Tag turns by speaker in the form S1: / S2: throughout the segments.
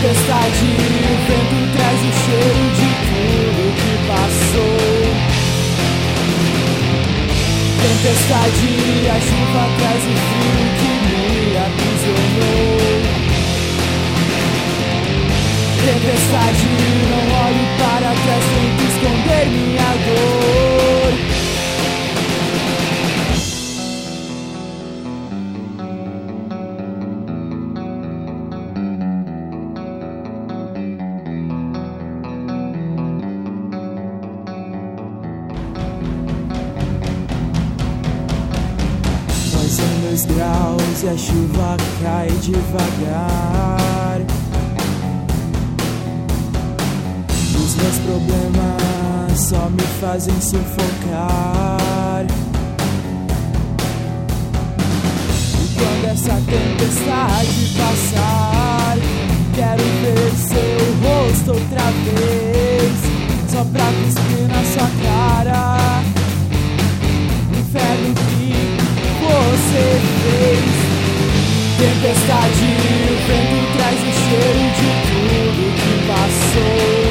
S1: Tempestade, o vento traz o cheiro de tudo que passou. Tempestade, a chuva traz o frio que me aprisionou. Tempestade, não olho para trás, tento esconder minha dor. São 2 graus e a chuva cai devagar. Os meus problemas só me fazem sufocar. E quando essa tempestade passar, quero ver seu rosto outra vez, só pra cuspir na sua cara. Inferno que você fez. Tempestade, o vento traz o cheiro de tudo que passou.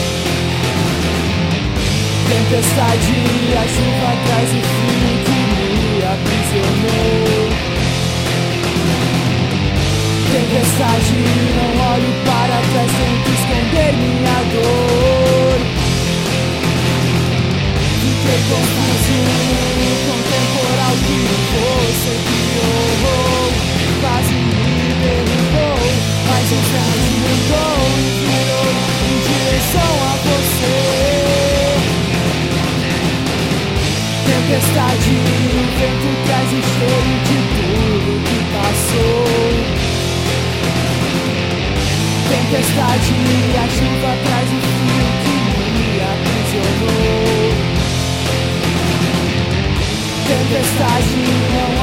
S1: Tempestade, a chuva traz o frio que me aprisionou. Tempestade, não olho para trás, tento esconder minha dor. Fiquei confuso com o temporal que você criou. Quase me derrubou, mas o vento mudou e virou em direção a você. Tempestade, o vento traz o cheiro de tudo que passou. Tempestade, a chuva traz o frio que me aprisionou. Tempestade, não